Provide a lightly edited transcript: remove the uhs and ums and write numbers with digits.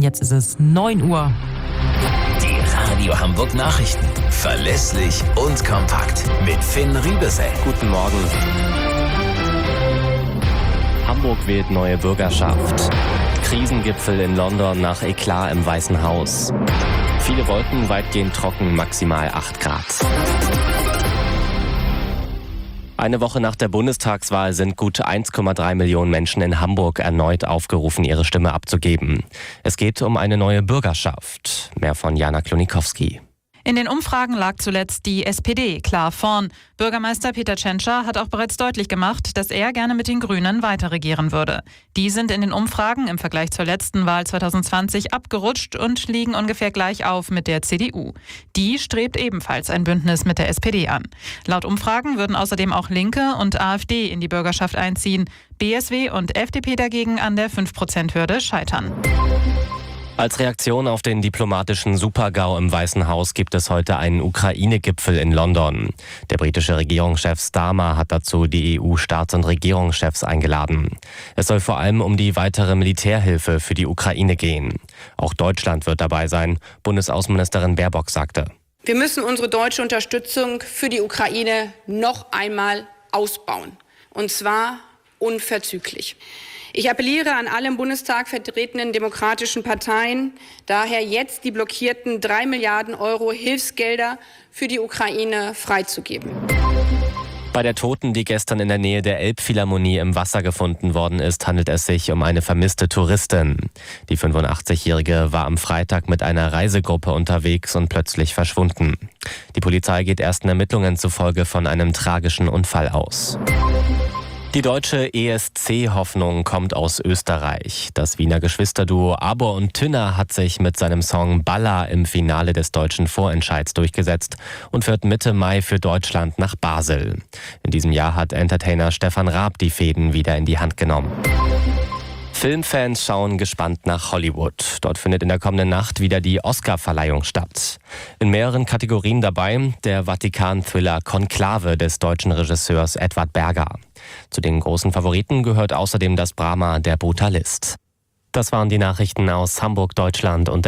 und jetzt ist es 9 Uhr. Die Radio Hamburg Nachrichten. Verlässlich und kompakt. Mit Finn Riebesell. Guten Morgen. Hamburg wählt neue Bürgerschaft. Krisengipfel in London nach Eklat im Weißen Haus. Viele Wolken, weitgehend trocken, maximal 8 Grad. Eine Woche nach der Bundestagswahl sind gut 1,3 Millionen Menschen in Hamburg erneut aufgerufen, ihre Stimme abzugeben. Es geht um eine neue Bürgerschaft. Mehr von Jana Klonikowski. In den Umfragen lag zuletzt die SPD klar vorn. Bürgermeister Peter Tschentscher hat auch bereits deutlich gemacht, dass er gerne mit den Grünen weiter regieren würde. Die sind in den Umfragen im Vergleich zur letzten Wahl 2020 abgerutscht und liegen ungefähr gleich auf mit der CDU. Die strebt ebenfalls ein Bündnis mit der SPD an. Laut Umfragen würden außerdem auch Linke und AfD in die Bürgerschaft einziehen. BSW und FDP dagegen an der 5%-Hürde scheitern. Als Reaktion auf den diplomatischen Super-GAU im Weißen Haus gibt es heute einen Ukraine-Gipfel in London. Der britische Regierungschef Starmer hat dazu die EU-Staats- und Regierungschefs eingeladen. Es soll vor allem um die weitere Militärhilfe für die Ukraine gehen. Auch Deutschland wird dabei sein, Bundesaußenministerin Baerbock sagte. Wir müssen unsere deutsche Unterstützung für die Ukraine noch einmal ausbauen. Und zwar unverzüglich. Ich appelliere an alle im Bundestag vertretenen demokratischen Parteien, daher jetzt die blockierten 3 Milliarden Euro Hilfsgelder für die Ukraine freizugeben. Bei der Toten, die gestern in der Nähe der Elbphilharmonie im Wasser gefunden worden ist, handelt es sich um eine vermisste Touristin. Die 85-Jährige war am Freitag mit einer Reisegruppe unterwegs und plötzlich verschwunden. Die Polizei geht ersten Ermittlungen zufolge von einem tragischen Unfall aus. Die deutsche ESC-Hoffnung kommt aus Österreich. Das Wiener Geschwisterduo Abor und Tünner hat sich mit seinem Song Balla im Finale des deutschen Vorentscheids durchgesetzt und fährt Mitte Mai für Deutschland nach Basel. In diesem Jahr hat Entertainer Stefan Raab die Fäden wieder in die Hand genommen. Filmfans schauen gespannt nach Hollywood. Dort findet in der kommenden Nacht wieder die Oscar-Verleihung statt. In mehreren Kategorien dabei der Vatikan-Thriller Konklave des deutschen Regisseurs Edward Berger. Zu den großen Favoriten gehört außerdem das Drama Der Brutalist. Das waren die Nachrichten aus Hamburg, Deutschland und